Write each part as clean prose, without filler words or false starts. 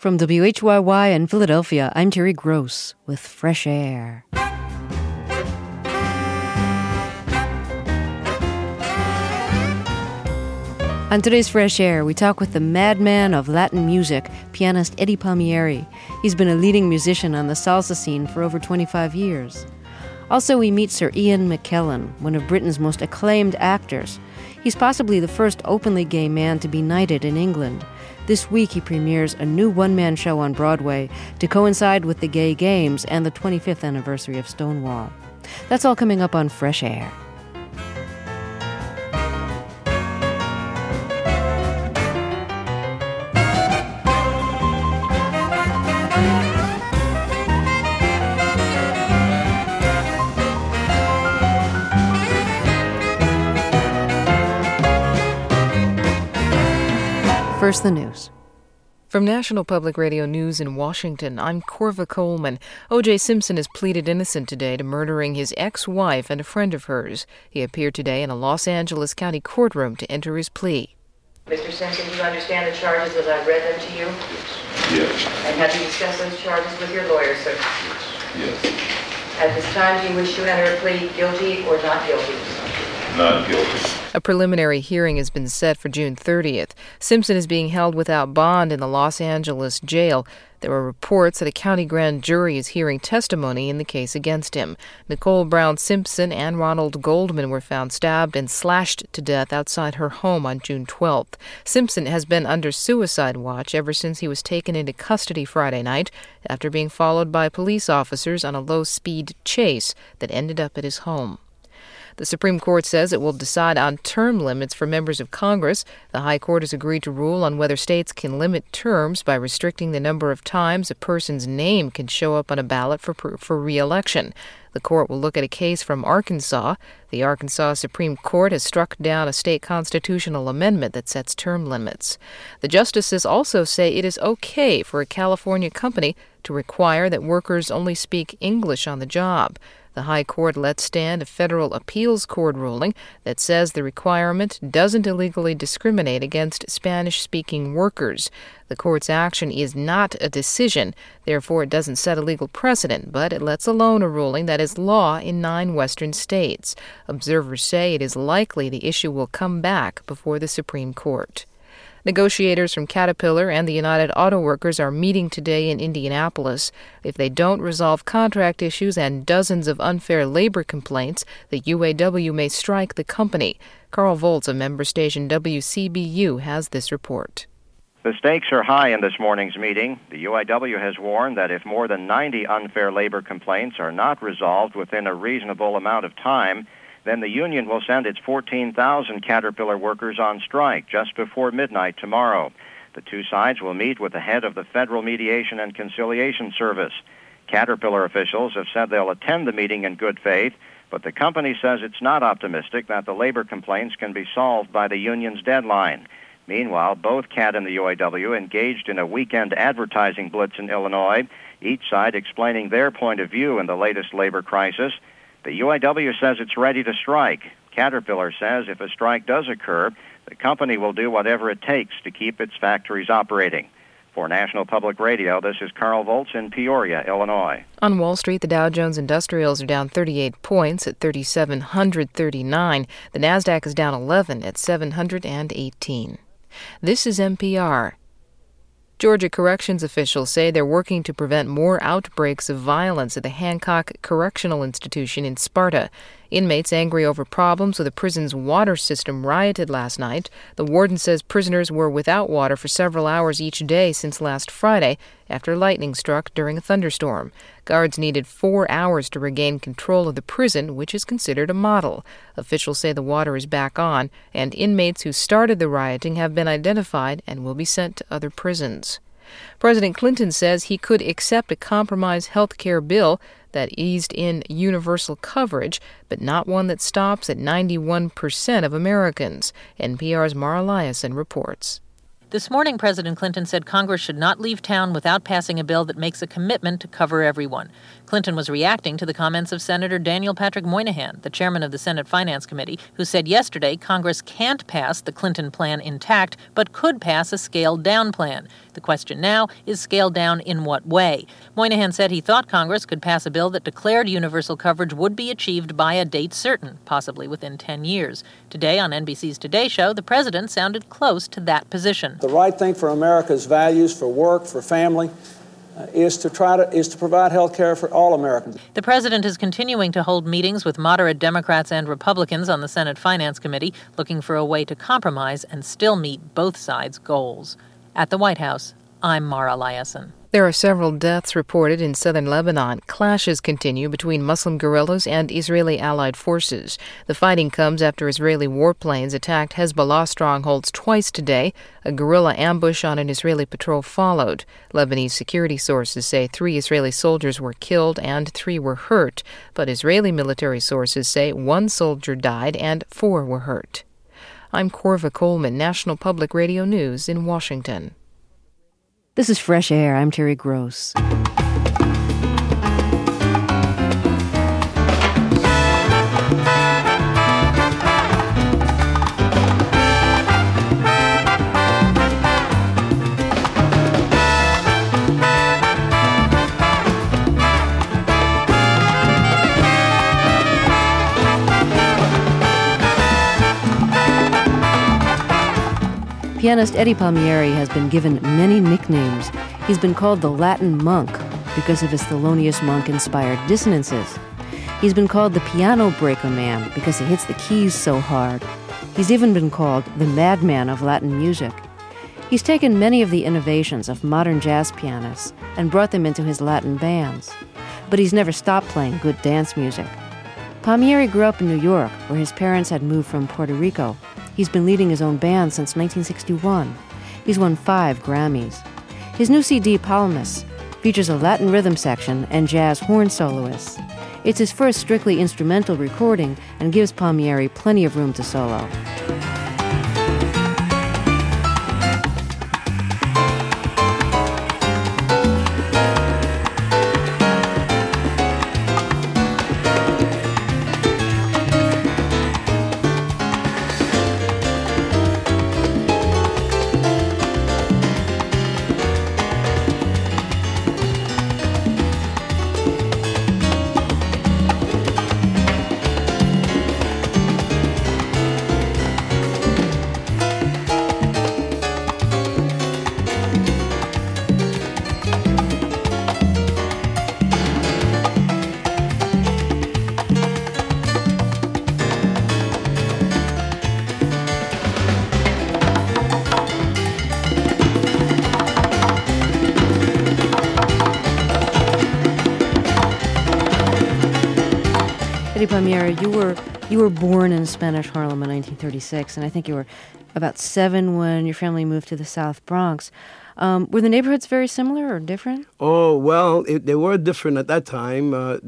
From WHYY in Philadelphia, I'm Terry Gross with Fresh Air. On today's Fresh Air, we talk with the madman of Latin music, pianist Eddie Palmieri. He's been a leading musician on the salsa scene for over 25 years. Also, we meet Sir Ian McKellen, one of Britain's most acclaimed actors. He's possibly the first openly gay man to be knighted in England. This week, he premieres a new one-man show on Broadway to coincide with the Gay Games and the 25th anniversary of Stonewall. That's all coming up on Fresh Air. First, the news. From National Public Radio News in Washington, I'm Corva Coleman. O.J. Simpson has pleaded innocent today to murdering his ex-wife and a friend of hers. He appeared today in a Los Angeles County courtroom to enter his plea. Mr. Simpson, do you understand the charges as I've read them to you? Yes. And have you discussed those charges with your lawyer, sir? Yes. At this time, do you wish to enter a plea guilty or not guilty? Not guilty. A preliminary hearing has been set for June 30th. Simpson is being held without bond in the Los Angeles jail. There are reports that a county grand jury is hearing testimony in the case against him. Nicole Brown Simpson and Ronald Goldman were found stabbed and slashed to death outside her home on June 12th. Simpson has been under suicide watch ever since he was taken into custody Friday night after being followed by police officers on a low-speed chase that ended up at his home. The Supreme Court says it will decide on term limits for members of Congress. The High Court has agreed to rule on whether states can limit terms by restricting the number of times a person's name can show up on a ballot for re-election. The court will look at a case from Arkansas. The Arkansas Supreme Court has struck down a state constitutional amendment that sets term limits. The justices also say it is okay for a California company to require that workers only speak English on the job. The High Court let stand a federal appeals court ruling that says the requirement doesn't illegally discriminate against Spanish-speaking workers. The court's action is not a decision, therefore it doesn't set a legal precedent, but it lets alone a ruling that is law in 9 western states. Observers say it is likely the issue will come back before the Supreme Court. Negotiators from Caterpillar and the United Auto Workers are meeting today in Indianapolis. If they don't resolve contract issues and dozens of unfair labor complaints, the UAW may strike the company. Carl Volz of member station WCBU has this report. The stakes are high in this morning's meeting. The UAW has warned that if more than 90 unfair labor complaints are not resolved within a reasonable amount of time, then the union will send its 14,000 Caterpillar workers on strike just before midnight tomorrow. The two sides will meet with the head of the Federal Mediation and Conciliation Service. Caterpillar officials have said they'll attend the meeting in good faith, but the company says it's not optimistic that the labor complaints can be solved by the union's deadline. Meanwhile, both CAT and the UAW engaged in a weekend advertising blitz in Illinois, each side explaining their point of view in the latest labor crisis. The UAW says it's ready to strike. Caterpillar says if a strike does occur, the company will do whatever it takes to keep its factories operating. For National Public Radio, this is Carl Volz in Peoria, Illinois. On Wall Street, the Dow Jones Industrials are down 38 points at 3,739. The Nasdaq is down 11 at 718. This is NPR. Georgia corrections officials say they're working to prevent more outbreaks of violence at the Hancock Correctional Institution in Sparta. Inmates angry over problems with the prison's water system rioted last night. The warden says prisoners were without water for several hours each day since last Friday after lightning struck during a thunderstorm. Guards needed 4 hours to regain control of the prison, which is considered a model. Officials say the water is back on, and inmates who started the rioting have been identified and will be sent to other prisons. President Clinton says he could accept a compromise health care bill that eased in universal coverage, but not one that stops at 91% of Americans. NPR's Mara Liasson reports. This morning, President Clinton said Congress should not leave town without passing a bill that makes a commitment to cover everyone. Clinton was reacting to the comments of Senator Daniel Patrick Moynihan, the chairman of the Senate Finance Committee, who said yesterday Congress can't pass the Clinton plan intact, but could pass a scaled-down plan. The question now is scaled down in what way? Moynihan said he thought Congress could pass a bill that declared universal coverage would be achieved by a date certain, possibly within 10 years. Today on NBC's Today Show, the president sounded close to that position. The right thing for America's values, for work, for family, is to provide health care for all Americans. The president is continuing to hold meetings with moderate Democrats and Republicans on the Senate Finance Committee, looking for a way to compromise and still meet both sides' goals. At the White House, I'm Mara Liasson. There are several deaths reported in southern Lebanon. Clashes continue between Muslim guerrillas and Israeli allied forces. The fighting comes after Israeli warplanes attacked Hezbollah strongholds twice today. A guerrilla ambush on an Israeli patrol followed. Lebanese security sources say 3 Israeli soldiers were killed and 3 were hurt, but Israeli military sources say 1 soldier died and 4 were hurt. I'm Corva Coleman, National Public Radio News in Washington. This is Fresh Air. I'm Terry Gross. Pianist Eddie Palmieri has been given many nicknames. He's been called the Latin monk because of his Thelonious Monk-inspired dissonances. He's been called the piano breaker man because he hits the keys so hard. He's even been called the madman of Latin music. He's taken many of the innovations of modern jazz pianists and brought them into his Latin bands. But he's never stopped playing good dance music. Palmieri grew up in New York, where his parents had moved from Puerto Rico. He's been leading his own band since 1961. He's won 5 Grammys. His new CD, Palamas, features a Latin rhythm section and jazz horn soloists. It's his first strictly instrumental recording and gives Palmieri plenty of room to solo. Eddie Palmieri, you were born in Spanish Harlem in 1936, and I think you were about 7 when your family moved to the South Bronx. Were the neighborhoods very similar or different? Oh, well, they were different at that time.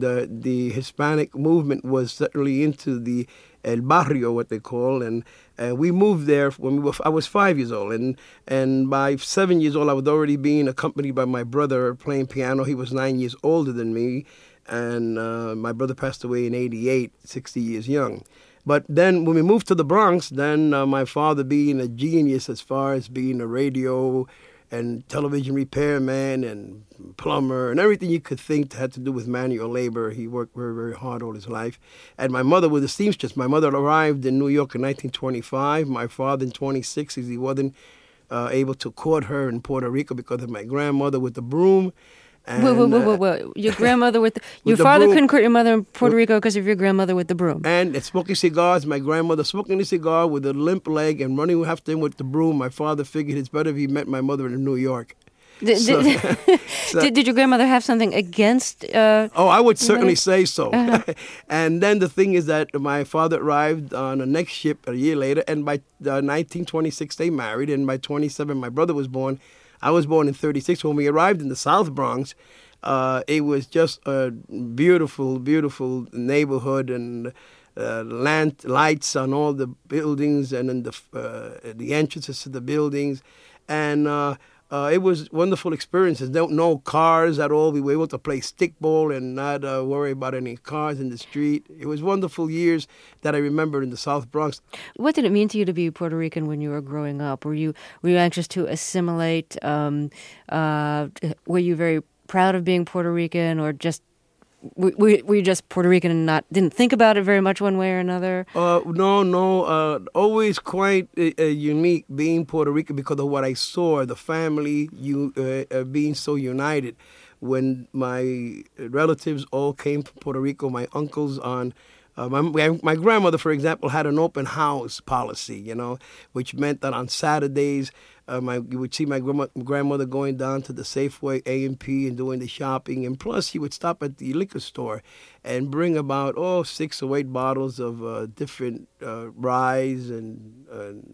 The Hispanic movement was certainly into the El Barrio, what they call, and we moved there when I was 5 years old, and by 7 years old, I was already being accompanied by my brother playing piano. He was 9 years older than me, and my brother passed away in 88, 60 years young. But then when we moved to the Bronx, then my father being a genius as far as being a radio and television repairman and plumber and everything you could think that had to do with manual labor. He worked very, very hard all his life. And my mother was a seamstress. My mother arrived in New York in 1925. My father in 26, he wasn't able to court her in Puerto Rico because of my grandmother with the broom. And, wait. Your grandmother with your father couldn't court your mother in Puerto Rico because of your grandmother with the broom. And smoking cigars, my grandmother smoking a cigar with a limp leg and running after him with the broom. My father figured it's better if he met my mother in New York. Did your grandmother have something against? I would certainly say so. And then the thing is that my father arrived on the next ship a year later, and by 1926 they married, and by 27 my brother was born. I was born in 36. When we arrived in the South Bronx, it was just a beautiful, beautiful neighborhood, and lights on all the buildings and in the entrances to the buildings. And it was wonderful experiences. No cars at all. We were able to play stickball and not worry about any cars in the street. It was wonderful years that I remember in the South Bronx. What did it mean to you to be Puerto Rican when you were growing up? Were you anxious to assimilate? Were you very proud of being Puerto Rican, or just were you just Puerto Rican and didn't think about it very much one way or another? No. Always quite unique being Puerto Rican because of what I saw, the family being so united. When my relatives all came from Puerto Rico, my uncles on... my grandmother, for example, had an open house policy, which meant that on Saturdays, you would see my grandmother going down to the Safeway A&P and doing the shopping. And plus, she would stop at the liquor store and bring about, 6 or 8 bottles of different ryes and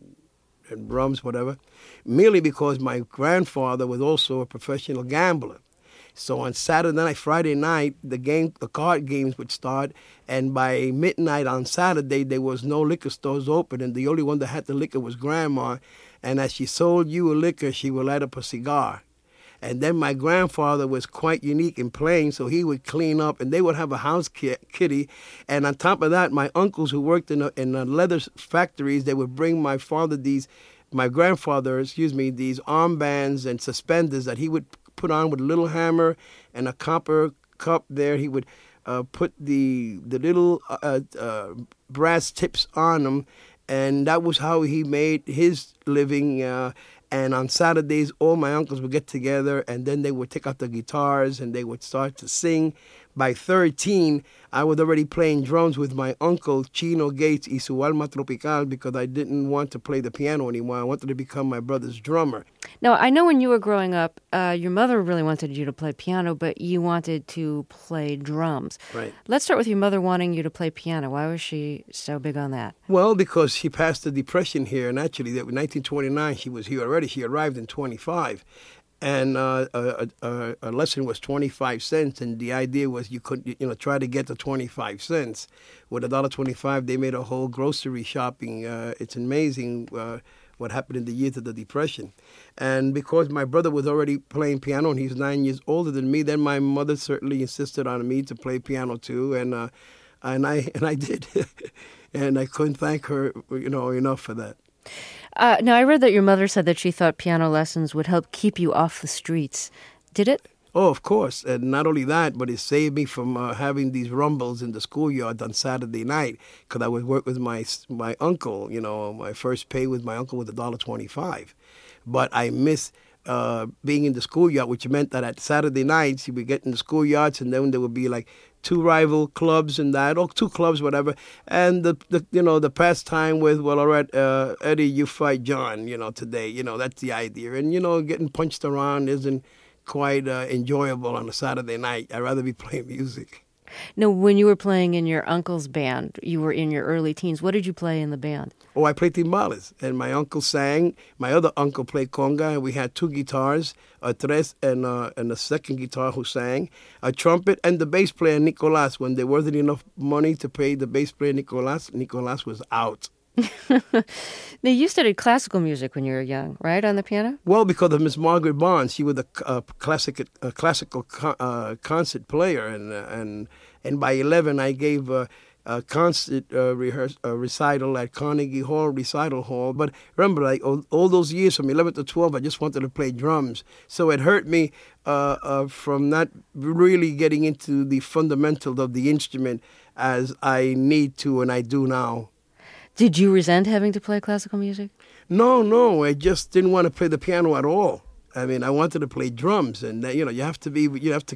rums, whatever, merely because my grandfather was also a professional gambler. So on Saturday night, Friday night, the card games would start, and by midnight on Saturday, there was no liquor stores open, and the only one that had the liquor was Grandma. And as she sold you a liquor, she would light up a cigar. And then my grandfather was quite unique in playing, so he would clean up, and they would have a house kitty. And on top of that, my uncles who worked in the leather factories, they would bring my grandfather, these armbands and suspenders that he would put on with a little hammer and a copper cup there. He would put the little brass tips on them, and that was how he made his living. And on Saturdays, all my uncles would get together, and then they would take out the guitars, and they would start to sing. By 13, I was already playing drums with my uncle, Chino Gates, y su alma tropical, because I didn't want to play the piano anymore. I wanted to become my brother's drummer. Now, I know when you were growing up, your mother really wanted you to play piano, but you wanted to play drums. Right. Let's start with your mother wanting you to play piano. Why was she so big on that? Well, because she passed the Depression here, and actually, in 1929, she was here already. She arrived in 25. And a lesson was 25 cents, and the idea was you could, try to get to 25 cents. With $1.25, they made a whole grocery shopping. It's amazing what happened in the years of the Depression. And because my brother was already playing piano, and he's 9 years older than me, then my mother certainly insisted on me to play piano too, and I did, and I couldn't thank her, enough for that. Now, I read that your mother said that she thought piano lessons would help keep you off the streets. Did it? Oh, of course. And not only that, but it saved me from having these rumbles in the schoolyard on Saturday night, because I would work with my uncle. My first pay with my uncle was $1.25. But I miss being in the schoolyard, which meant that at Saturday nights, you would get in the schoolyards, and then there would be like 2 rival clubs and that, or 2 clubs, whatever. And the pastime with, well, all right, Eddie, you fight John, today. That's the idea. And, getting punched around isn't quite enjoyable on a Saturday night. I'd rather be playing music. Now, when you were playing in your uncle's band, you were in your early teens. What did you play in the band? Oh, I played timbales, and my uncle sang. My other uncle played conga, and we had 2 guitars, a tres and a second guitar who sang, a trumpet, and the bass player, Nicolas. When there wasn't enough money to pay the bass player, Nicolas was out. Now, you studied classical music when you were young, right, on the piano? Well, because of Miss Margaret Barnes. She was a classical concert player, and by 11 I gave a concert recital at Carnegie Hall Recital Hall. But remember, like all those years from 11 to 12, I just wanted to play drums. So it hurt me from not really getting into the fundamentals of the instrument as I need to and I do now. Did you resent having to play classical music? No. I just didn't want to play the piano at all. I mean, I wanted to play drums, and you have to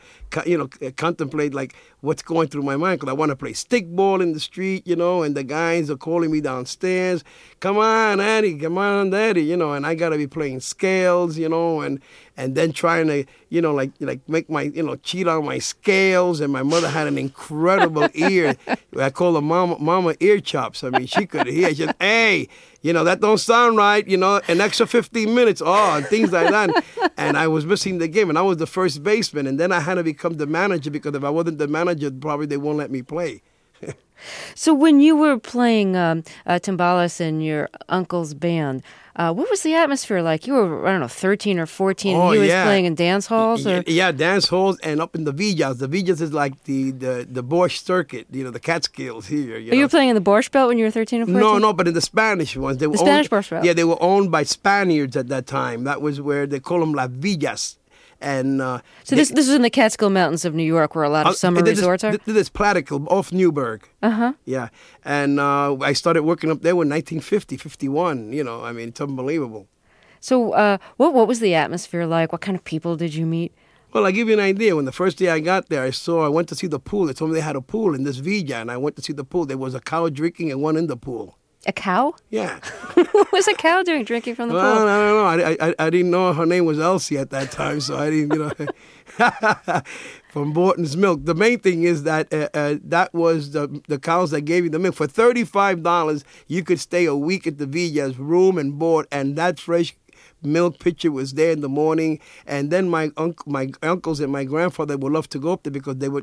contemplate like what's going through my mind, because I want to play stickball in the street, and the guys are calling me downstairs, come on, Daddy, and I gotta be playing scales, and then trying to, like make my, cheat on my scales. And my mother had an incredible ear. I call her Mama Ear Chops. I mean, she could hear. She said, hey, that don't sound right, an extra 15 minutes, and things like that. And I was missing the game, and I was the first baseman. And then I had to become the manager, because if I wasn't the manager, probably they won't let me play. So when you were playing timbales in your uncle's band, what was the atmosphere like? You were, I don't know, 13 or 14, and he was playing in dance halls? Or? Yeah, dance halls and up in the Villas. The Villas is like the Borscht circuit, the Catskills here. You were playing in the Borscht Belt when you were 13 or 14? No, but in the Spanish ones. They were Spanish Borscht Belt? Yeah, they were owned by Spaniards at that time. That was where they call them Las Villas. And so this was in the Catskill Mountains of New York, where a lot of summer resorts are? This is Plattekill, off Newburgh. Uh-huh. Yeah. And I started working up there in 1950, 51. I mean, it's unbelievable. So what was the atmosphere like? What kind of people did you meet? Well, I'll give you an idea. When the first day I got there, I went to see the pool. They told me they had a pool in this villa, and I went to see the pool. There was a cow drinking and one in the pool. A cow? Yeah. What was a cow doing drinking from the pool? I don't know. I didn't know her name was Elsie at that time, so I didn't, from Borton's Milk. The main thing is that that was the cows that gave you the milk. For $35, you could stay a week at the Villa's, room and board, and that fresh milk pitcher was there in the morning. And then my uncles and my grandfather would love to go up there because they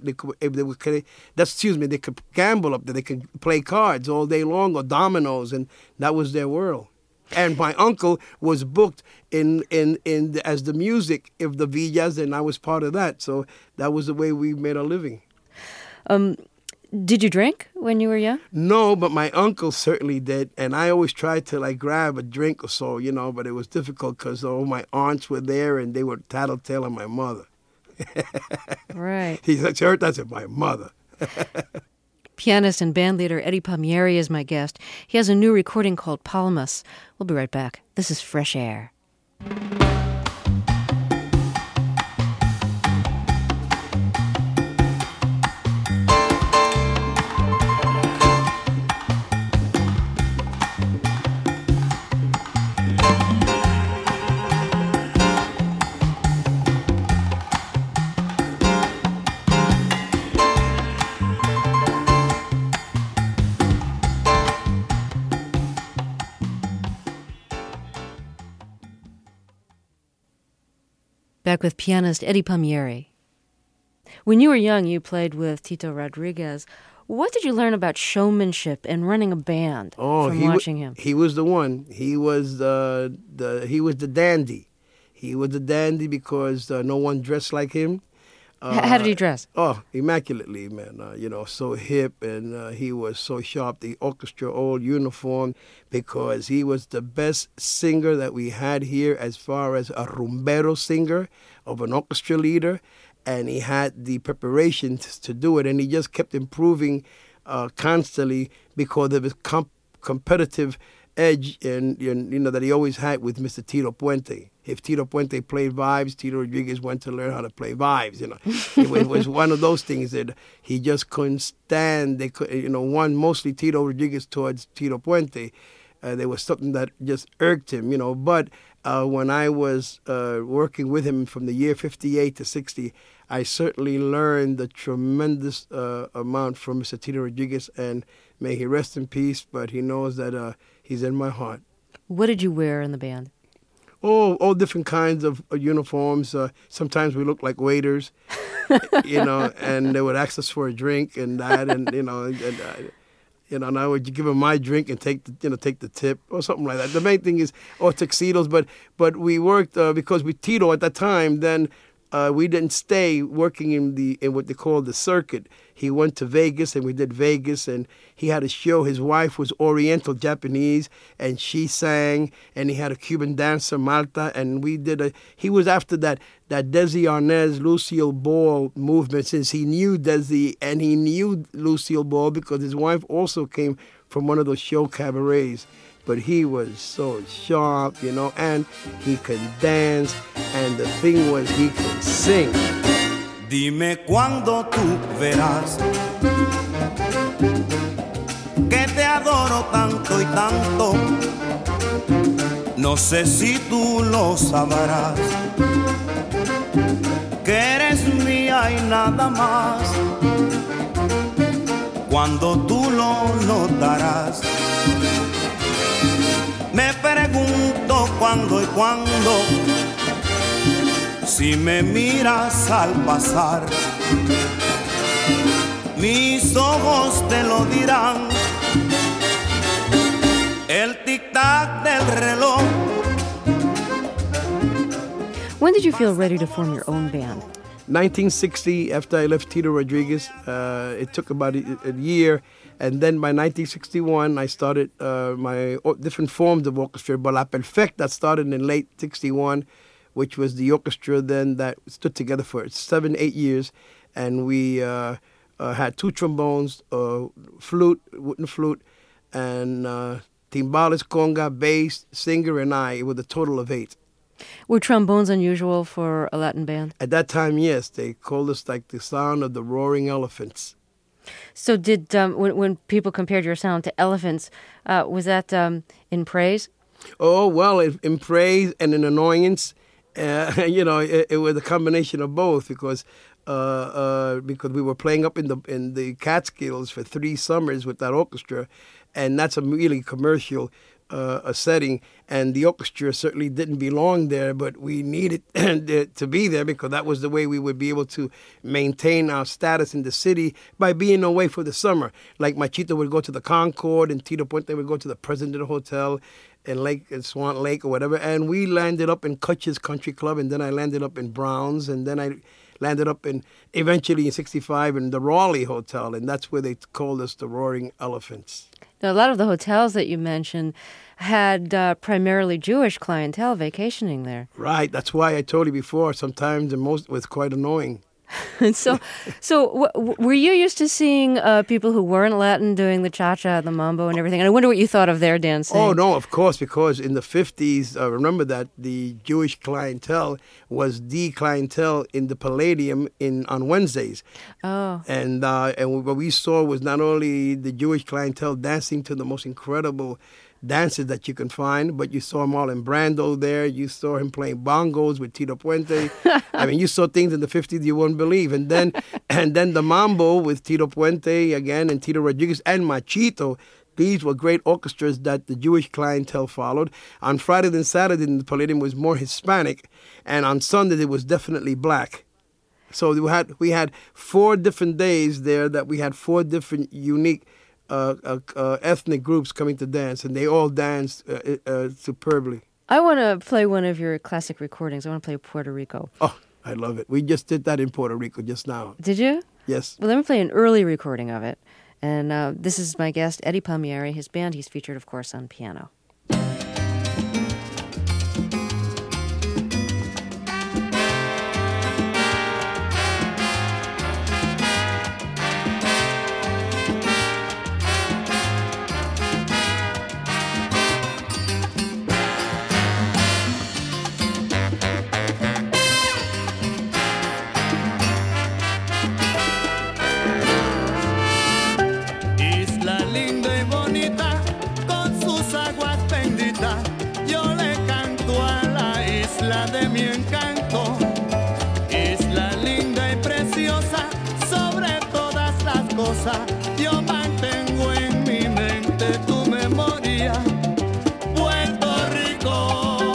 could gamble up there. They could play cards all day long or dominoes, and that was their world. And my uncle was booked in as the music of the Villas, and I was part of that. So that was the way we made our living. Did you drink when you were young? No, but my uncle certainly did. And I always tried to grab a drink or so, but it was difficult because all my aunts were there and they were tattletale on my mother. Right. He said, that's my mother. Pianist and bandleader Eddie Palmieri is my guest. He has a new recording called Palmas. We'll be right back. This is Fresh Air. Back with pianist Eddie Palmieri. When you were young, you played with Tito Rodriguez. What did you learn about showmanship and running a band from watching him? He was the one. He was the dandy. He was the dandy because no one dressed like him. How did he dress? Oh, immaculately, man. So hip, and he was so sharp. The orchestra all uniform, because he was the best singer that we had here as far as a rumbero singer of an orchestra leader, and he had the preparation to do it, and he just kept improving constantly because of his competitive edge and that he always had with Mr. Tito Puente. If Tito Puente played vibes, Tito Rodriguez went to learn how to play vibes. It was one of those things that he just couldn't stand. They could, mostly Tito Rodriguez towards Tito Puente. There was something that just irked him, But when I was working with him from the year 58 to 60, I certainly learned the tremendous amount from Mr. Tito Rodriguez, and may he rest in peace. But he knows that he's in my heart. What did you wear in the band? Oh, all different kinds of uniforms. Sometimes we looked like waiters, and they would ask us for a drink and that, and and I would give them my drink and take the tip or something like that. The main thing is tuxedos, but we worked because with Tito at that time. Then we didn't stay working in what they call the circuit. He went to Vegas, and we did Vegas, and he had a show. His wife was Oriental Japanese, and she sang, and he had a Cuban dancer, Marta, and he was after that Desi Arnaz, Lucille Ball movement, since he knew Desi, and he knew Lucille Ball because his wife also came from one of those show cabarets. But he was so sharp, and he could dance, and the thing was he could sing. Dime cuándo tú verás que te adoro tanto y tanto. No sé si tú lo sabrás, que eres mía y nada más. Cuando tú lo notarás, me pregunto cuándo y cuándo, si me miras al pasar, mis ojos te lo dirán. El tic-tac del reloj. When did you feel ready to form your own band? 1960, after I left Tito Rodriguez, it took about a year. And then by 1961, I started my different forms of orchestra. But La Perfecta started in late 61, which was the orchestra then that stood together for 7-8 years. And we had 2 trombones, flute, wooden flute, and timbales, conga, bass, singer, and I, with a total of 8. Were trombones unusual for a Latin band? At that time, yes. They called us like the sound of the roaring elephants. So did when people compared your sound to elephants, was that in praise? Oh, well, in praise and in annoyance. It was a combination of both because we were playing up in the Catskills for 3 summers with that orchestra, and that's a really commercial a setting, and the orchestra certainly didn't belong there, but we needed to be there because that was the way we would be able to maintain our status in the city by being away for the summer. Like Machito would go to the Concord, and Tito Puente would go to the President Hotel in Swan Lake or whatever, and we landed up in Kutch's Country Club, and then I landed up in Brown's, and then I landed up eventually in 65 in the Raleigh Hotel, and that's where they called us the Roaring Elephants. Now, a lot of the hotels that you mentioned had primarily Jewish clientele vacationing there. Right. That's why I told you before, sometimes it was quite annoying. So were you used to seeing people who weren't Latin doing the cha-cha, the mambo, and everything? And I wonder what you thought of their dancing. Oh, no, of course, because in the 50s, remember that the Jewish clientele was the clientele in the Palladium on Wednesdays. Oh. And what we saw was not only the Jewish clientele dancing to the most incredible dances that you can find, but you saw Marlon Brando there. You saw him playing bongos with Tito Puente. I mean, you saw things in the 50s you wouldn't believe. And then the mambo with Tito Puente again and Tito Rodriguez and Machito. These were great orchestras that the Jewish clientele followed. On Friday and Saturday, the Palladium was more Hispanic, and on Sunday it was definitely black. So we had 4 different days there that we had 4 different unique ethnic groups coming to dance, and they all danced superbly. I want to play one of your classic recordings. I want to play Puerto Rico. Oh, I love it. We just did that in Puerto Rico just now. Did you? Yes. Well, let me play an early recording of it. And this is my guest, Eddie Palmieri. His band, he's featured, of course, on piano. Yo mantengo en mi mente tu memoria, Puerto Rico.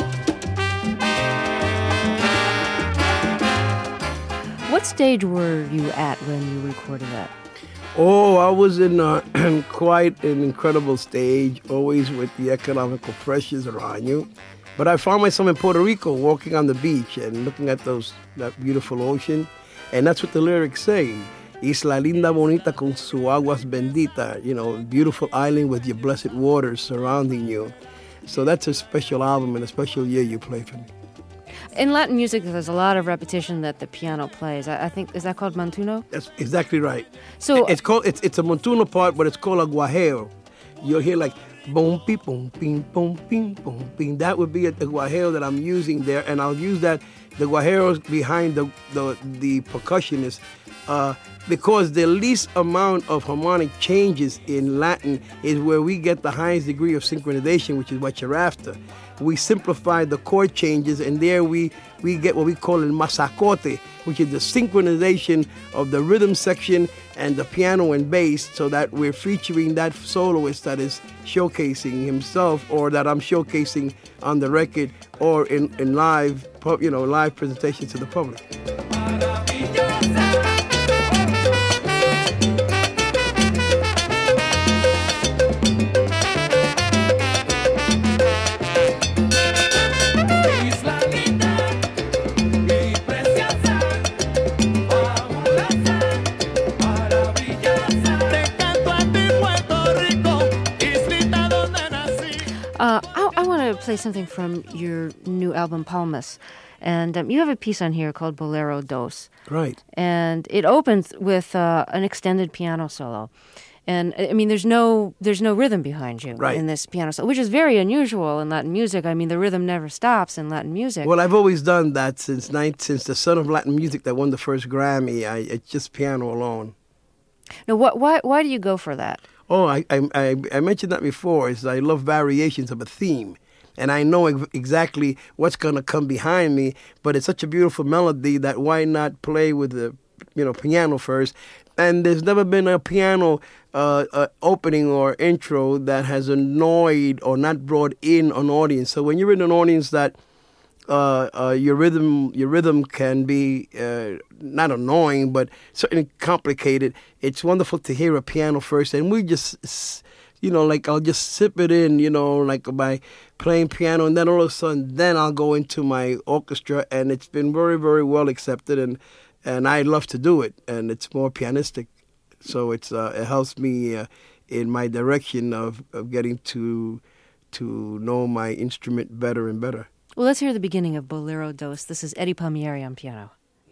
What stage were you at when you recorded that? Oh, I was in quite an incredible stage, always with the economical pressures around you. But I found myself in Puerto Rico walking on the beach and looking at that beautiful ocean. And that's what the lyrics say. Isla linda bonita con su aguas bendita, beautiful island with your blessed waters surrounding you. So that's a special album and a special year you play for me. In Latin music, there's a lot of repetition that the piano plays. I think, is that called montuno? That's exactly right. So it's a montuno part, but it's called a guajeo. You'll hear like boom, ping, boom, ping, boom, ping, boom, ping. That would be the guajeo that I'm using there, and I'll use the guajeros behind the percussionist. Because the least amount of harmonic changes in Latin is where we get the highest degree of synchronization, which is what you're after. We simplify the chord changes, and there we get what we call el masacote, which is the synchronization of the rhythm section and the piano and bass, so that we're featuring that soloist that is showcasing himself, or that I'm showcasing on the record or in live presentation to the public. to play something from your new album, Palmas. And you have a piece on here called Bolero Dos. Right. And it opens with an extended piano solo. And, I mean, there's no rhythm behind you in this piano solo, which is very unusual in Latin music. I mean, the rhythm never stops in Latin music. Well, I've always done that since the Son of Latin Music that won the first Grammy. It's just piano alone. Now, why do you go for that? Oh, I mentioned that before. Is I love variations of a theme. And I know exactly what's going to come behind me, but it's such a beautiful melody that why not play with the piano first? And there's never been a piano opening or intro that has annoyed or not brought in an audience. So when you're in an audience that your rhythm can be not annoying, but certainly complicated, it's wonderful to hear a piano first. And we just, I'll just sip it in, like by playing piano, and then all of a sudden, then I'll go into my orchestra, and it's been very, very well accepted, and I love to do it, and it's more pianistic, so it helps me in my direction of getting to know my instrument better and better. Well, let's hear the beginning of Bolero Dos. This is Eddie Palmieri on piano.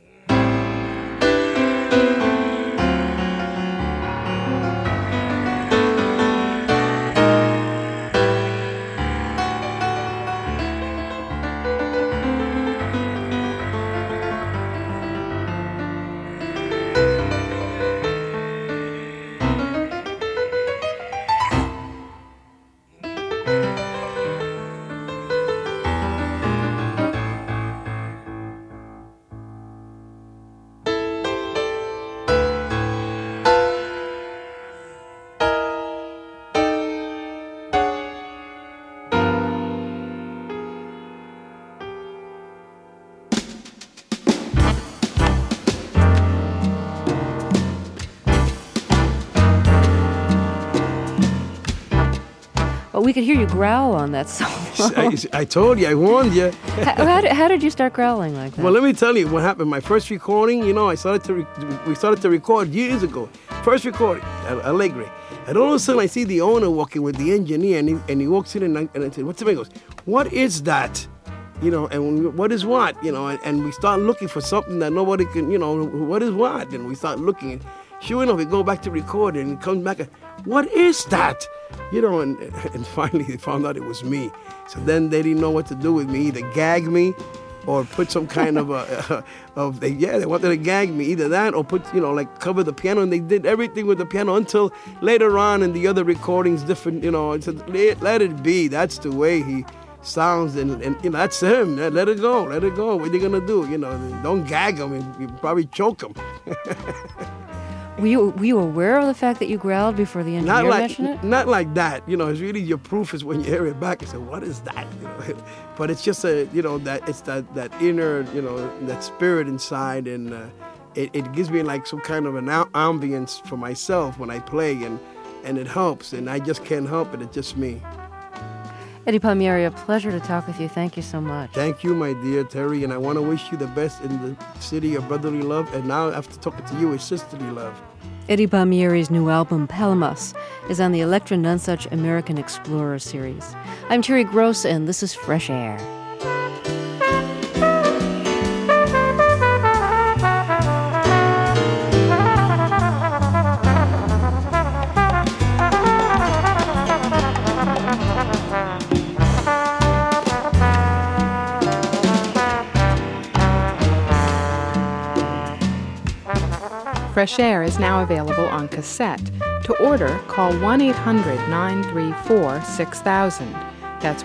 We could hear you growl on that song. I told you, I warned you. How did you start growling like that? Well, let me tell you what happened. My first recording, we started to record years ago. First recording at Alegre. And all of a sudden, I see the owner walking with the engineer, and he walks in, and I said, "What's the matter?" He goes, "What is that?" And what is what? And we start looking for something that nobody can, what is what? And we start looking. And sure enough, we go back to record, and he comes back, "What is that?" And finally they found out it was me. So then they didn't know what to do with me, either gag me or put some kind of they wanted to gag me, either that or put, cover the piano, and they did everything with the piano until later on in the other recordings, different, I said, let it be, that's the way he sounds, and that's him, let it go, what are you going to do, don't gag him, you probably choke him. Were you aware of the fact that you growled before the engineer mentioned it? Not like that. It's really your proof is when you hear it back. You say, "What is that?" But it's just that it's that inner, that spirit inside, and it gives me like some kind of an ambience for myself when I play, and it helps, and I just can't help it. It's just me. Eddie Palmieri, a pleasure to talk with you. Thank you so much. Thank you, my dear Terry, and I want to wish you the best in the city of brotherly love, and now after talking to you, it's sisterly love. Eddie Palmieri's new album, Palmas, is on the Elektra Nonsuch American Explorer series. I'm Terry Gross, and this is Fresh Air. Fresh Air is now available on cassette. To order, call 1-800-934-6000. That's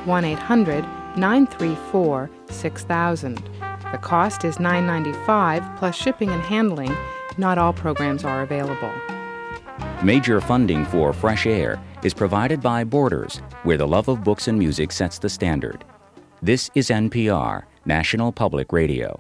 1-800-934-6000. The cost is $9.95 plus shipping and handling. Not all programs are available. Major funding for Fresh Air is provided by Borders, where the love of books and music sets the standard. This is NPR, National Public Radio.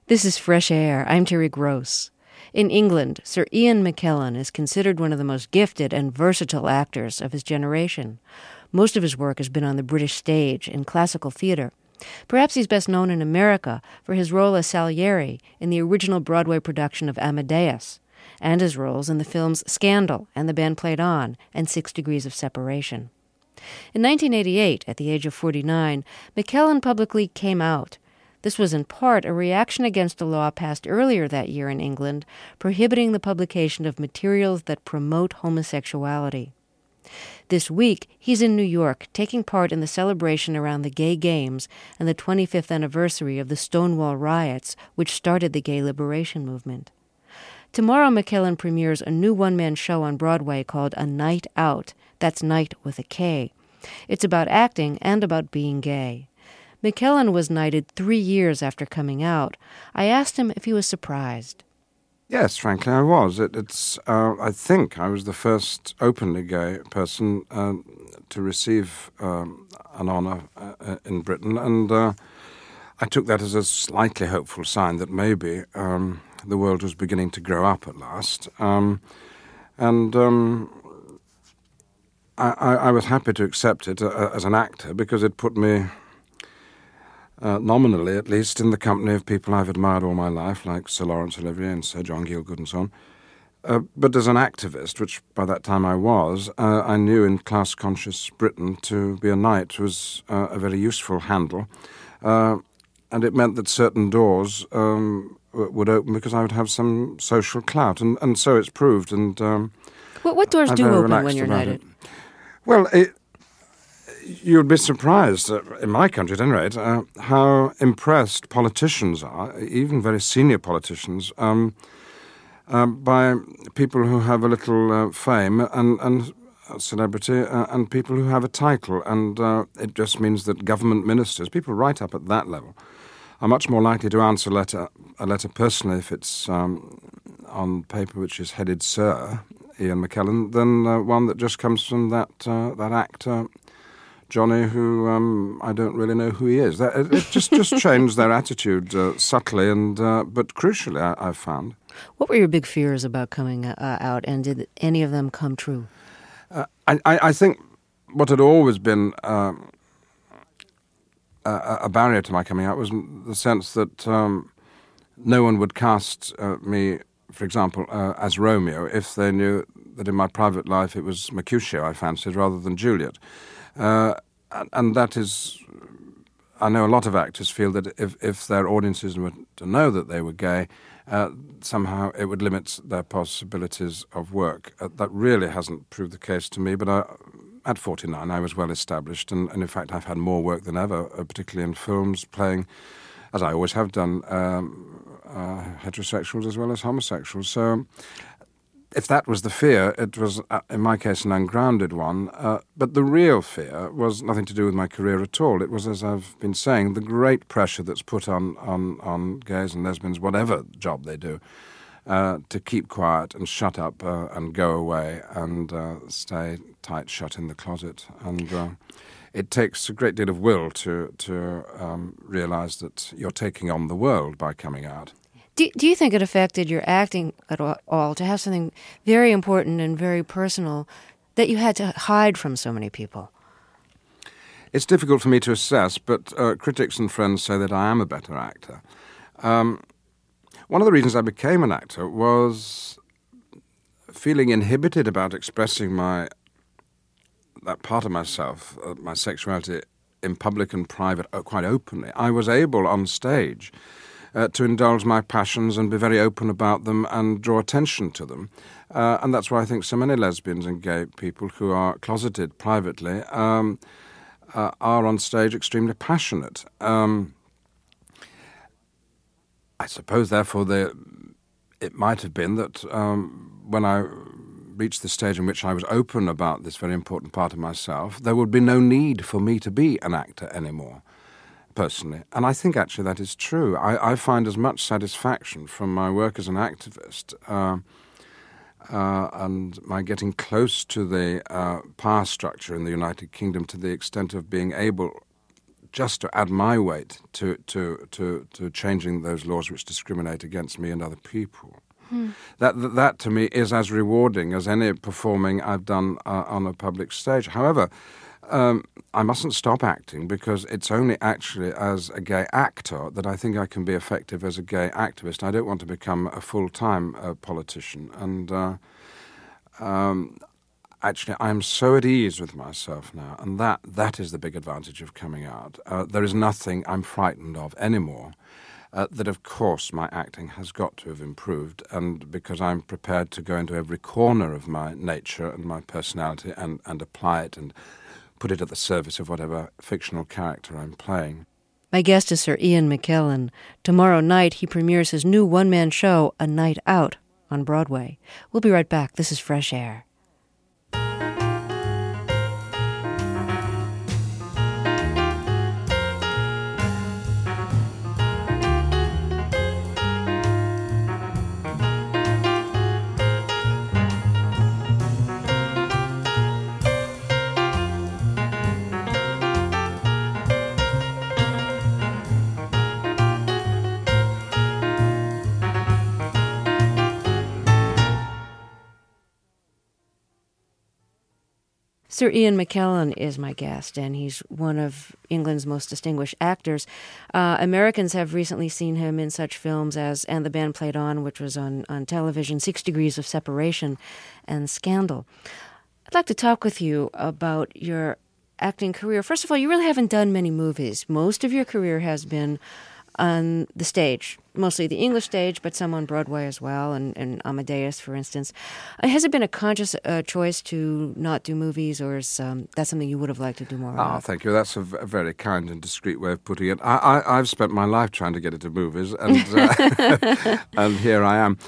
This is Fresh Air. I'm Terry Gross. In England, Sir Ian McKellen is considered one of the most gifted and versatile actors of his generation. Most of his work has been on the British stage in classical theater. Perhaps he's best known in America for his role as Salieri in the original Broadway production of Amadeus, and his roles in the films Scandal and The Band Played On and 6 Degrees of Separation. In 1988, at the age of 49, McKellen publicly came out. This was in part a reaction against a law passed earlier that year in England prohibiting the publication of materials that promote homosexuality. This week, he's in New York taking part in the celebration around the Gay Games and the 25th anniversary of the Stonewall riots, which started the gay liberation movement. Tomorrow, McKellen premieres a new one-man show on Broadway called A Night Out. That's night with a K. It's about acting and about being gay. McKellen was knighted 3 years after coming out. I asked him if he was surprised. Yes, frankly, I was. I think I was the first openly gay person to receive an honour in Britain, and I took that as a slightly hopeful sign that maybe the world was beginning to grow up at last. I was happy to accept it as an actor because it put me, nominally at least, in the company of people I've admired all my life, like Sir Laurence Olivier and Sir John Gielgud and so on. But as an activist, which by that time I was, I knew in class-conscious Britain to be a knight was a very useful handle. And it meant that certain doors would open because I would have some social clout. And so it's proved. And what doors do open when you're knighted? Well, you'd be surprised, in my country at any rate, how impressed politicians are, even very senior politicians, by people who have a little fame and celebrity and people who have a title. And it just means that government ministers, people right up at that level, are much more likely to answer a letter personally if it's on paper which is headed Sir Ian McKellen than one that just comes from that actor Johnny, who I don't really know who he is. It just changed their attitude subtly and but crucially, I've found. What were your big fears about coming out, and did any of them come true? I think what had always been a barrier to my coming out was the sense that no one would cast me, for example, as Romeo if they knew that in my private life it was Mercutio I fancied rather than Juliet. And that is, I know a lot of actors feel that if their audiences were to know that they were gay, somehow it would limit their possibilities of work. That really hasn't proved the case to me, but at 49 I was well established, and in fact I've had more work than ever, particularly in films, playing, as I always have done, heterosexuals as well as homosexuals. So if that was the fear, it was, in my case, an ungrounded one. But the real fear was nothing to do with my career at all. It was, as I've been saying, the great pressure that's put on gays and lesbians, whatever job they do, to keep quiet and shut up and go away and stay tight shut in the closet. And it takes a great deal of will to realize that you're taking on the world by coming out. Do you think it affected your acting at all to have something very important and very personal that you had to hide from so many people? It's difficult for me to assess, but critics and friends say that I am a better actor. One of the reasons I became an actor was feeling inhibited about expressing that part of myself, my sexuality, in public and private, quite openly. I was able on stage to indulge my passions and be very open about them and draw attention to them. And that's why I think so many lesbians and gay people who are closeted privately are on stage extremely passionate. I suppose, therefore, it might have been that when I reached the stage in which I was open about this very important part of myself, there would be no need for me to be an actor anymore. Personally. And I think actually that is true. I find as much satisfaction from my work as an activist and my getting close to the power structure in the United Kingdom to the extent of being able just to add my weight to changing those laws which discriminate against me and other people. That to me is as rewarding as any performing I've done on a public stage. However, I mustn't stop acting, because it's only actually as a gay actor that I think I can be effective as a gay activist. I don't want to become a full-time politician. And actually, I'm so at ease with myself now, and that is the big advantage of coming out. There is nothing I'm frightened of anymore. That, of course, my acting has got to have improved, and because I'm prepared to go into every corner of my nature and my personality and apply it and put it at the service of whatever fictional character I'm playing. My guest is Sir Ian McKellen. Tomorrow night he premieres his new one-man show, A Night Out, on Broadway. We'll be right back. This is Fresh Air. Sir Ian McKellen is my guest, and he's one of England's most distinguished actors. Americans have recently seen him in such films as And the Band Played On, which was on television, 6 Degrees of Separation, and Scandal. I'd like to talk with you about your acting career. First of all, you really haven't done many movies. Most of your career has been on the stage, mostly the English stage, but some on Broadway as well, and Amadeus, for instance. Has it been a conscious choice to not do movies, or is that something you would have liked to do more of? Thank you. That's a very kind and discreet way of putting it. I've spent my life trying to get into movies, and and here I am.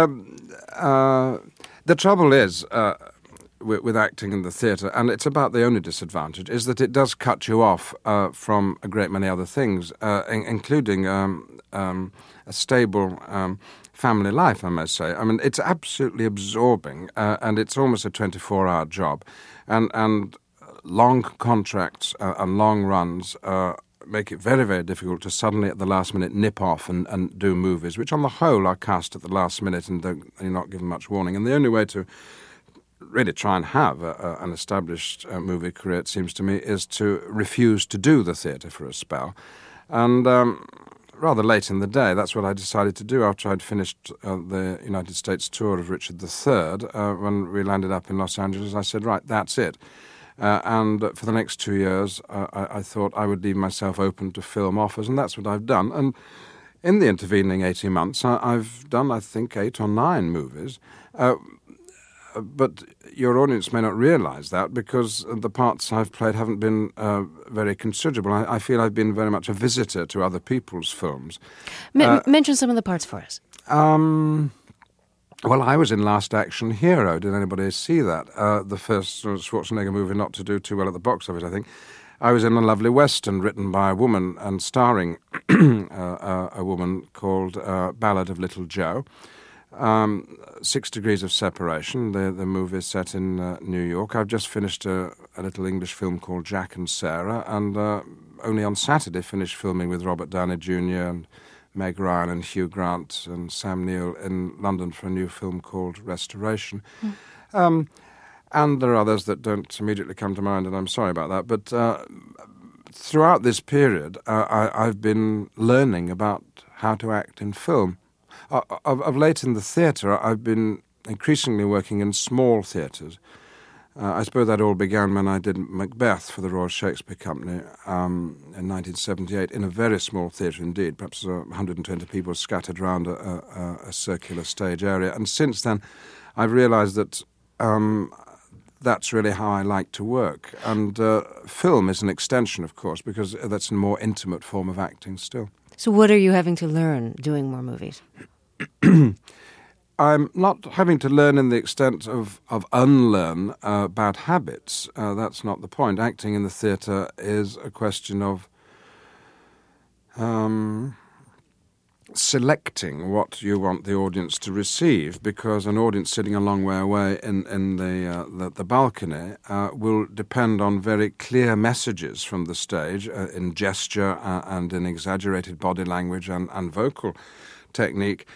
The trouble is, with acting in the theatre, and it's about the only disadvantage, is that it does cut you off from a great many other things, including a stable family life, I must say. I mean, it's absolutely absorbing, and it's almost a 24-hour job. And long contracts and long runs make it very, very difficult to suddenly at the last minute nip off and do movies, which on the whole are cast at the last minute and you're not given much warning. And the only way to really try and have an established movie career, it seems to me, is to refuse to do the theatre for a spell. And rather late in the day, that's what I decided to do after I'd finished the United States tour of Richard III. When we landed up in Los Angeles, I said, right, that's it. And for the next 2 years, I thought I would leave myself open to film offers, and that's what I've done. And in the intervening 18 months, I've done, I think, 8 or 9 movies. But your audience may not realize that, because the parts I've played haven't been very considerable. I feel I've been very much a visitor to other people's films. Mention some of the parts for us. Well, I was in Last Action Hero. Did anybody see that? The first Schwarzenegger movie not to do too well at the box office, I think. I was in A Lovely Western, written by a woman and starring a woman called Ballad of Little Joe. 6 Degrees of Separation, the movie is set in New York. I've just finished a little English film called Jack and Sarah, and only on Saturday finished filming with Robert Downey Jr. and Meg Ryan and Hugh Grant and Sam Neill in London for a new film called Restoration. And there are others that don't immediately come to mind, and I'm sorry about that. But throughout this period, I've been learning about how to act in film. Of late in the theatre, I've been increasingly working in small theatres. I suppose that all began when I did Macbeth for the Royal Shakespeare Company in 1978, in a very small theatre indeed, perhaps 120 people scattered around a circular stage area. And since then, I've realised that that's really how I like to work. And film is an extension, of course, because that's a more intimate form of acting still. So what are you having to learn doing more movies? I'm not having to learn in the extent of unlearn bad habits. That's not the point. Acting in the theatre is a question of selecting what you want the audience to receive, because an audience sitting a long way away in the balcony will depend on very clear messages from the stage in gesture and in exaggerated body language and vocal technique.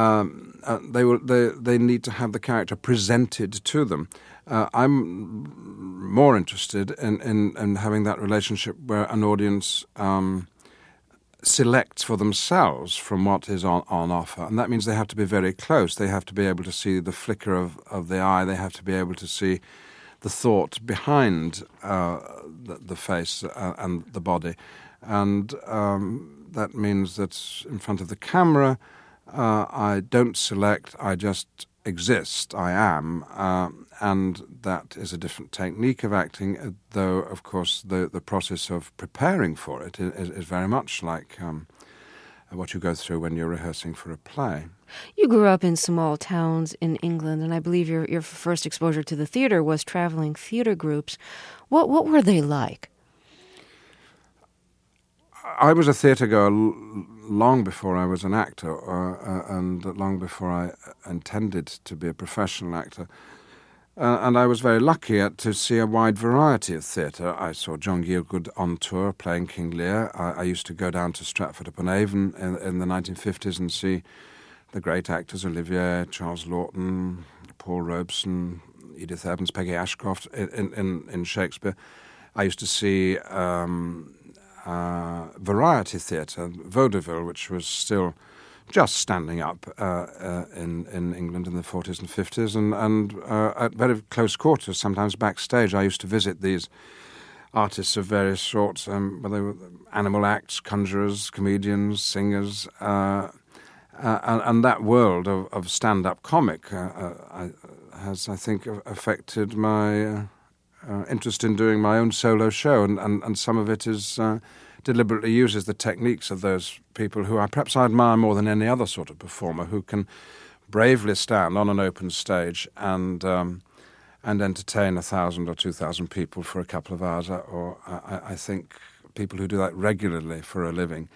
They need to have the character presented to them. I'm more interested in having that relationship where an audience selects for themselves from what is on offer. And that means they have to be very close. They have to be able to see the flicker of the eye. They have to be able to see the thought behind the face and the body. And that means that in front of the camera, I don't select, I just exist, I am, and that is a different technique of acting, though, of course, the process of preparing for it is very much like what you go through when you're rehearsing for a play. You grew up in small towns in England, and I believe your first exposure to the theater was traveling theater groups. What were they like? I was a theatre goer long before I was an actor, and long before I intended to be a professional actor. And I was very lucky to see a wide variety of theatre. I saw John Gielgud on tour playing King Lear. I used to go down to Stratford-upon-Avon in the 1950s and see the great actors, Olivier, Charles Laughton, Paul Robeson, Edith Evans, Peggy Ashcroft in Shakespeare. I used to see variety theatre, vaudeville, which was still just standing up in England in the 40s and 50s, and at very close quarters, sometimes backstage. I used to visit these artists of various sorts, whether they were animal acts, conjurers, comedians, singers, and that world of stand-up comic has, I think, affected my interest in doing my own solo show, and some of it is deliberately uses the techniques of those people who I admire more than any other sort of performer, who can bravely stand on an open stage and entertain 1,000 or 2,000 people for a couple of hours. Or I think people who do that regularly for a living,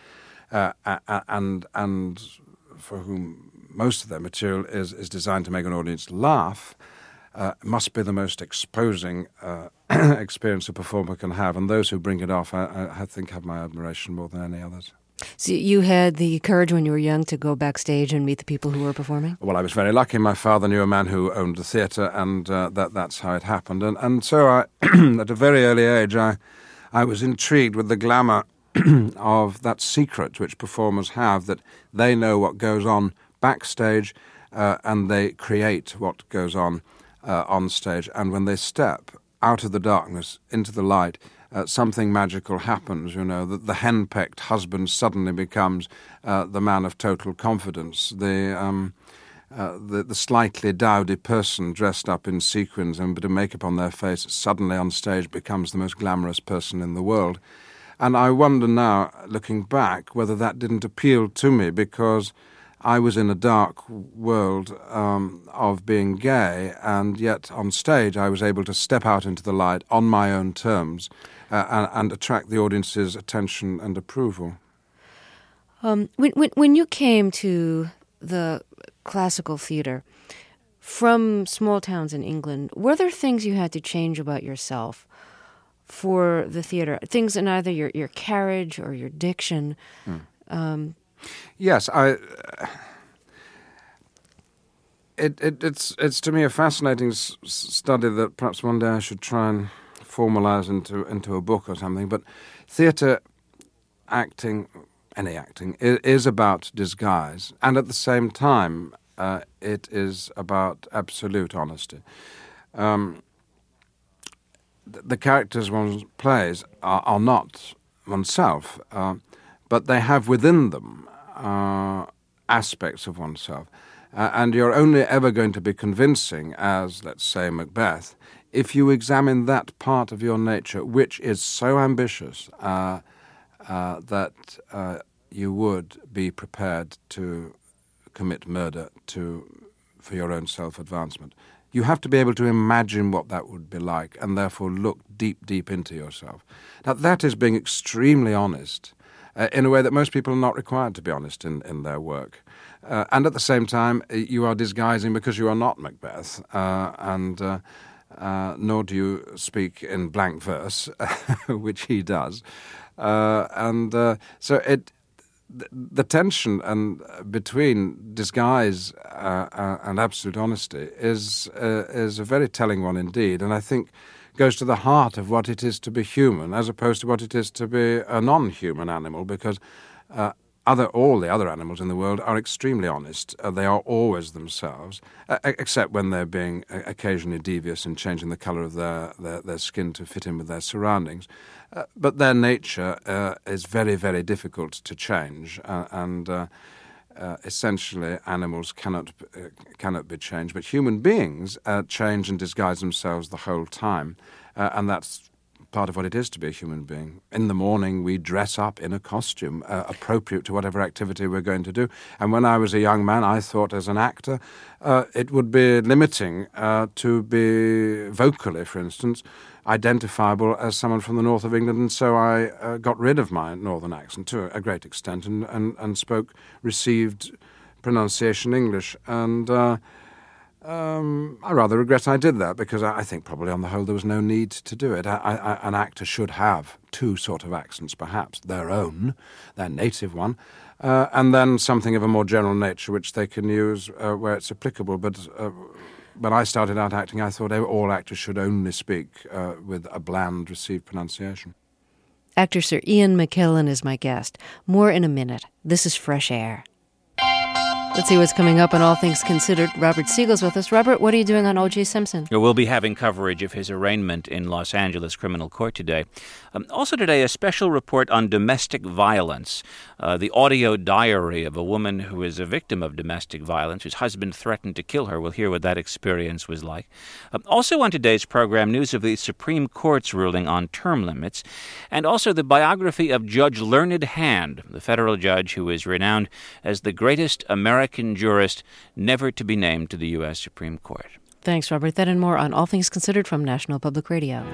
and for whom most of their material is designed to make an audience laugh, must be the most exposing experience a performer can have. And those who bring it off, I think, have my admiration more than any others. So you had the courage when you were young to go backstage and meet the people who were performing? Well, I was very lucky. My father knew a man who owned the theatre, and that's how it happened. And so I, at a very early age, I was intrigued with the glamour of that secret which performers have, that they know what goes on backstage and they create what goes on stage. And when they step out of the darkness into the light, something magical happens, you know, that the henpecked husband suddenly becomes the man of total confidence. The slightly dowdy person dressed up in sequins and a bit of makeup on their face suddenly on stage becomes the most glamorous person in the world. And I wonder now, looking back, whether that didn't appeal to me, because I was in a dark world of being gay, and yet on stage I was able to step out into the light on my own terms and attract the audience's attention and approval. When you came to the classical theater from small towns in England, were there things you had to change about yourself for the theater? Things in either your carriage or your diction? Yes, it's to me a fascinating study that perhaps one day I should try and formalize into a book or something. But theatre acting, any acting, is about disguise, and at the same time, it is about absolute honesty. The characters one plays are not oneself, but they have within them aspects of oneself. And you're only ever going to be convincing as, let's say, Macbeth, if you examine that part of your nature which is so ambitious that you would be prepared to commit murder for your own self-advancement. You have to be able to imagine what that would be like and therefore look deep, deep into yourself. Now, that is being extremely honest in a way that most people are not required to be honest in their work. And at the same time, you are disguising because you are not Macbeth, nor do you speak in blank verse, which he does. So the tension between disguise and absolute honesty is a very telling one indeed, and I think goes to the heart of what it is to be human, as opposed to what it is to be a non-human animal, because all the other animals in the world are extremely honest. They are always themselves, except when they're being occasionally devious and changing the colour of their skin to fit in with their surroundings. But their nature is very, very difficult to change, and essentially animals cannot be changed. But human beings change and disguise themselves the whole time, and that's part of what it is to be a human being. In the morning, we dress up in a costume appropriate to whatever activity we're going to do. And when I was a young man, I thought as an actor it would be limiting to be vocally, for instance, identifiable as someone from the north of England, and so I got rid of my northern accent to a great extent and received pronunciation English. And I rather regret I did that, because I think probably on the whole there was no need to do it. An actor should have two sort of accents, perhaps, their own, their native one, and then something of a more general nature which they can use where it's applicable. But when I started out acting, I thought all actors should only speak with a bland received pronunciation. Actor Sir Ian McKellen is my guest. More in a minute. This is Fresh Air. Let's see what's coming up on All Things Considered. Robert Siegel's with us. Robert, what are you doing on O.J. Simpson? We'll be having coverage of his arraignment in Los Angeles criminal court today. Also today, a special report on domestic violence, the audio diary of a woman who is a victim of domestic violence, whose husband threatened to kill her. We'll hear what that experience was like. Also on today's program, news of the Supreme Court's ruling on term limits, and also the biography of Judge Learned Hand, the federal judge who is renowned as the greatest American jurist never to be named to the U.S. Supreme Court. Thanks, Robert. That and more on All Things Considered from National Public Radio.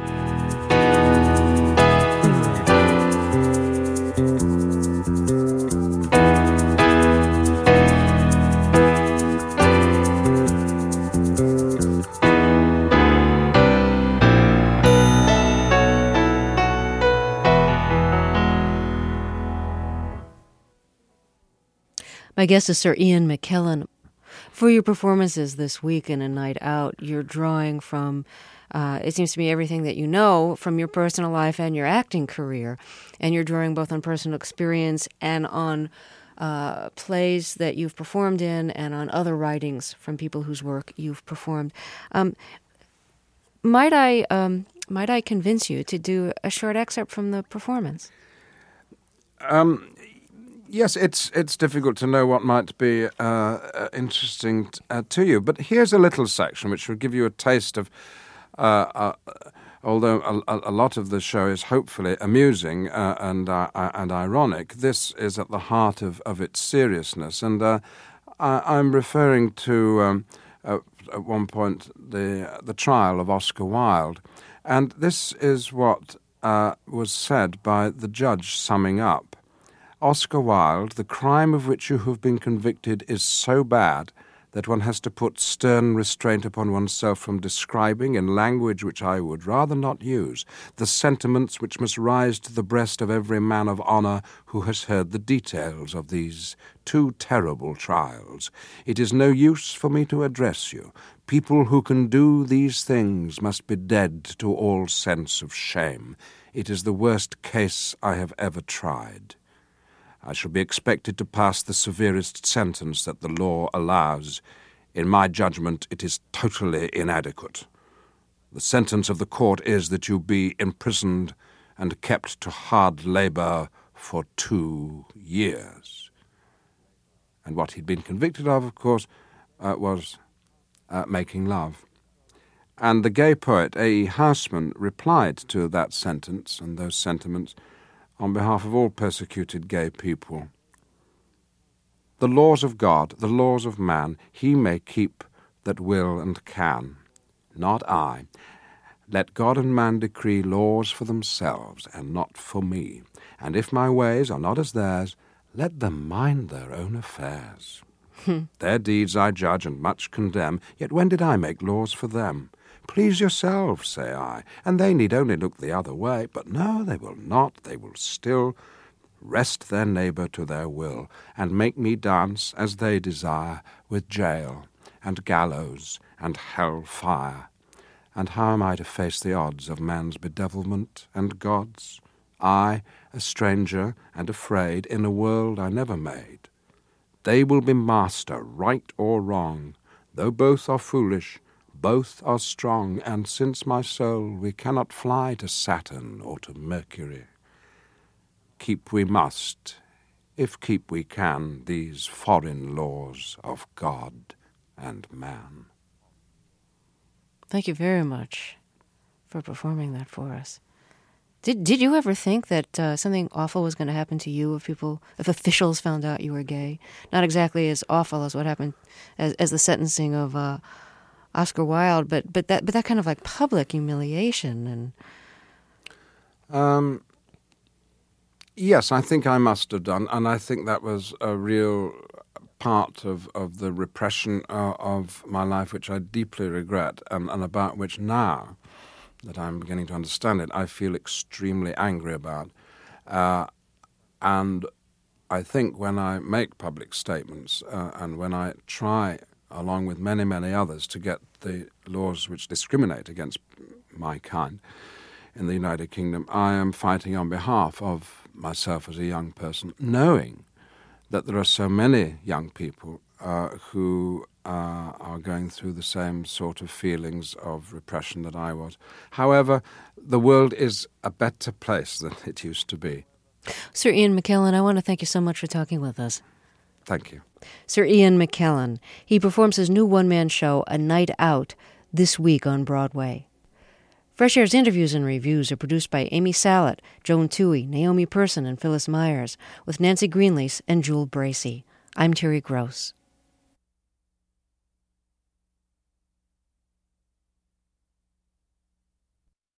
My guest is Sir Ian McKellen. For your performances this week in A Night Out, you're drawing from, it seems to me, everything that you know from your personal life and your acting career. And you're drawing both on personal experience and on plays that you've performed in and on other writings from people whose work you've performed. Might I convince you to do a short excerpt from the performance? Yes, it's difficult to know what might be interesting to you, but here's a little section which will give you a taste of, although a lot of the show is hopefully amusing and ironic, this is at the heart of its seriousness. And I'm referring to, at one point, the trial of Oscar Wilde. And this is what was said by the judge summing up. Oscar Wilde, the crime of which you have been convicted is so bad that one has to put stern restraint upon oneself from describing, in language which I would rather not use, the sentiments which must rise to the breast of every man of honour who has heard the details of these two terrible trials. It is no use for me to address you. People who can do these things must be dead to all sense of shame. It is the worst case I have ever tried. I shall be expected to pass the severest sentence that the law allows. In my judgment, it is totally inadequate. The sentence of the court is that you be imprisoned and kept to hard labour for 2 years. And what he'd been convicted of course, was making love. And the gay poet A.E. Housman replied to that sentence and those sentiments on behalf of all persecuted gay people. The laws of God, the laws of man, he may keep that will and can, not I. Let God and man decree laws for themselves and not for me. And if my ways are not as theirs, let them mind their own affairs. Their deeds I judge and much condemn, yet when did I make laws for them? Please yourselves, say I, and they need only look the other way. But no, they will not, they will still wrest their neighbour to their will, and make me dance, as they desire, with jail, and gallows, and hell fire. And how am I to face the odds of man's bedevilment and God's? I, a stranger and afraid, in a world I never made. They will be master, right or wrong. Though both are foolish, both are strong, and since my soul we cannot fly to Saturn or to Mercury. Keep we must, if keep we can, these foreign laws of God and man. Thank you very much for performing that for us. Did you ever think that something awful was going to happen to you if officials found out you were gay? Not exactly as awful as what happened as the sentencing of Oscar Wilde, but that kind of like public humiliation and. Yes, I think I must have done, and I think that was a real part of the repression of my life, which I deeply regret, and about which now that I'm beginning to understand it, I feel extremely angry about. And I think when I make public statements and when I try, along with many, many others, to get the laws which discriminate against my kind in the United Kingdom, I am fighting on behalf of myself as a young person, knowing that there are so many young people who are going through the same sort of feelings of repression that I was. However, the world is a better place than it used to be. Sir Ian McKellen, I want to thank you so much for talking with us. Thank you. Sir Ian McKellen. He performs his new one-man show, A Night Out, this week on Broadway. Fresh Air's interviews and reviews are produced by Amy Sallet, Joan Toohey, Naomi Person, and Phyllis Myers, with Nancy Greenlease and Jewel Bracey. I'm Terry Gross.